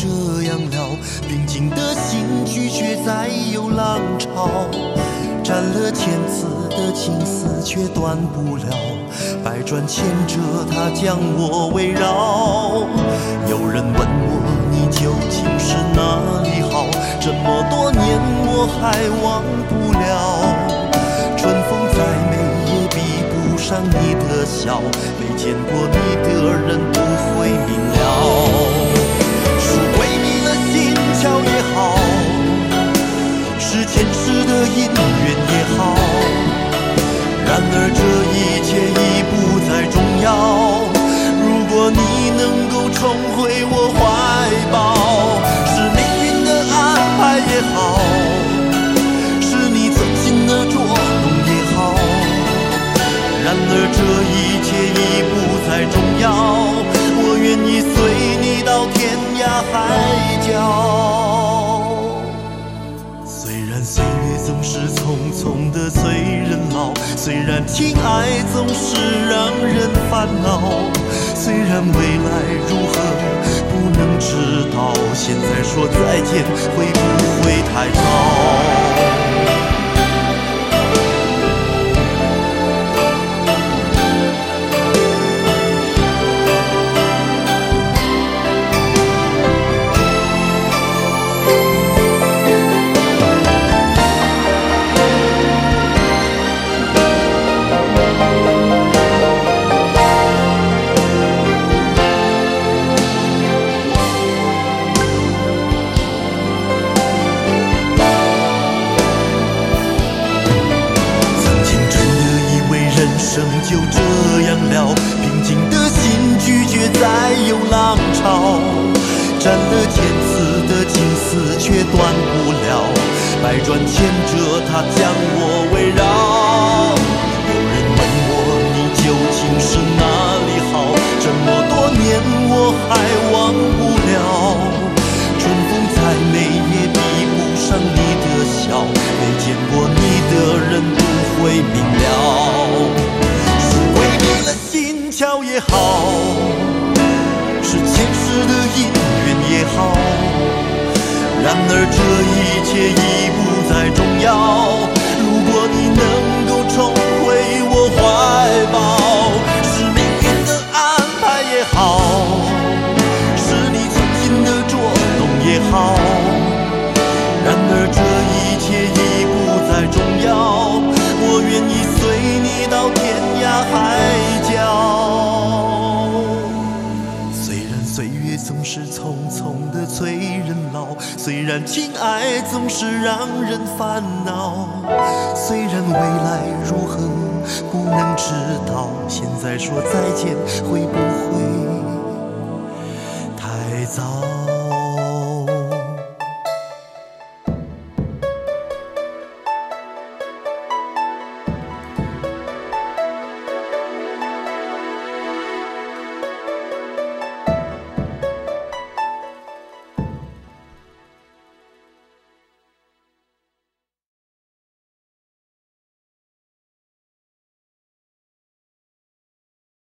这样了，平静的心拒绝再有浪潮。斩了千次的情丝却断不了，百转千折它将我围绕。有人问我你究竟是哪里好，这么多年我还忘不了。春风再美也比不上你的笑，没见过你的人不会明了。是鬼迷了心窍也好，是前世的因缘也好，然而这一切已不再重要。如果你能够重回我怀抱，是命运的安排也好，是你存心的捉弄也好，然而这一切已不再重要。我愿意随你到天涯海角。虽然岁月总是匆匆的催人老，虽然情爱总是让人烦恼，虽然未来如何不能知道，现在说再见会不会太早？生就这样了，平静的心拒绝再有浪潮。斩了千次的情丝却断不了，百转千折它将我围绕。有人问我你究竟是哪里好，这么多年我还忘不了。春风再美也比不上你的笑，没见过你的人不会明了。心窍也好，是前世的因缘也好，然而这一切已不再重要。如果你能够重回我怀抱，是命运的安排也好，是你存心的捉弄也好，然而这一切已不再重要。我愿意随你到天涯海角。虽然岁月总是匆匆的催人老，虽然情爱总是让人烦恼，虽然未来如何不能知道，现在说再见会不会太早？